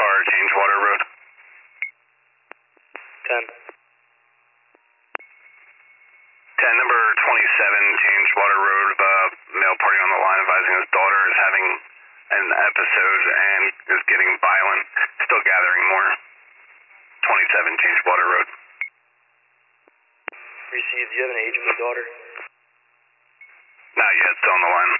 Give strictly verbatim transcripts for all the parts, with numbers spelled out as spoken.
car, change Water Road. ten. ten, number twenty-seven, change Water Road. Uh, male party on the line advising his daughter is having an episode and is getting violent. Still gathering more. twenty-seven, change Water Road. Received. Do you have an age of the daughter? Not yet, still on the line.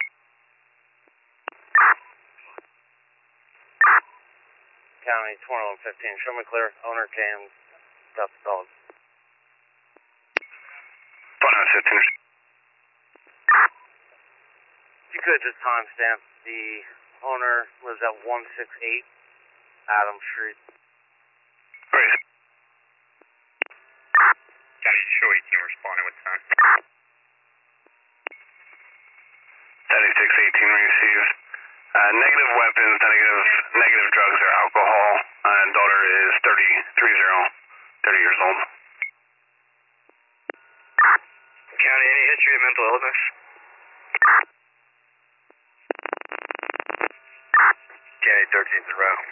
County twenty-one fifteen. Show me clear. Owner came. Got the dog. twenty-one fifteen. If you could just timestamp, the owner lives at one sixty-eight Adams Street. Great. County show eighteen responding with ten. seventy-six eighteen received. Uh, negative weapons, negative, negative drugs or alcohol. Uh, daughter is thirty, thirty, thirty years old. County, any history of mental illness? County thirteenth in row.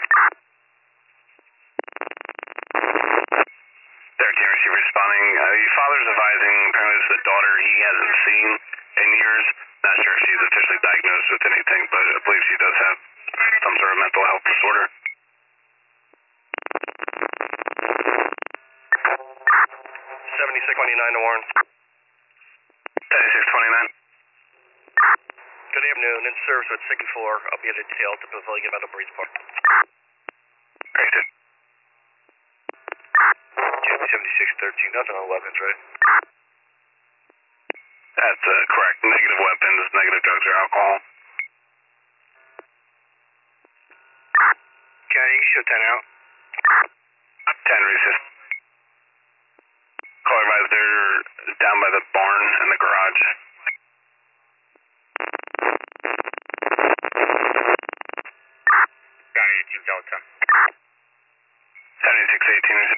thirteen receiver responding. Uh, the father's advising apparently it's the daughter he hasn't seen in years. Not sure if she's officially diagnosed with anything, but I believe she does have some sort of mental health disorder. seventy-six twenty-nine to Warren. seventy-six twenty-nine. Good afternoon. In service at second floor. I'll be at a detail to Pavilion Meadow Breeze Park. Great. seventy-six thirteen. Nothing on weapons, right? That's uh, correct. Negative weapons, negative drugs or alcohol. County, show ten out. ten receive. Call advised they're down by the barn in the garage. County eighteen Delta. seventy-six eighteen receive.